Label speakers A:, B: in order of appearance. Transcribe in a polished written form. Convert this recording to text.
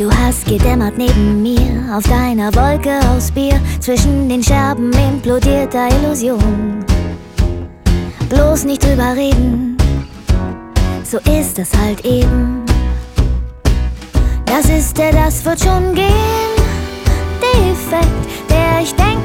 A: Du hast gedämmert neben mir, auf deiner Wolke aus Bier. Zwischen den Scherben implodiert da Illusion. Bloß nicht drüber reden, so ist das halt eben. Das ist der, das wird schon gehen. Defekt, der ich denke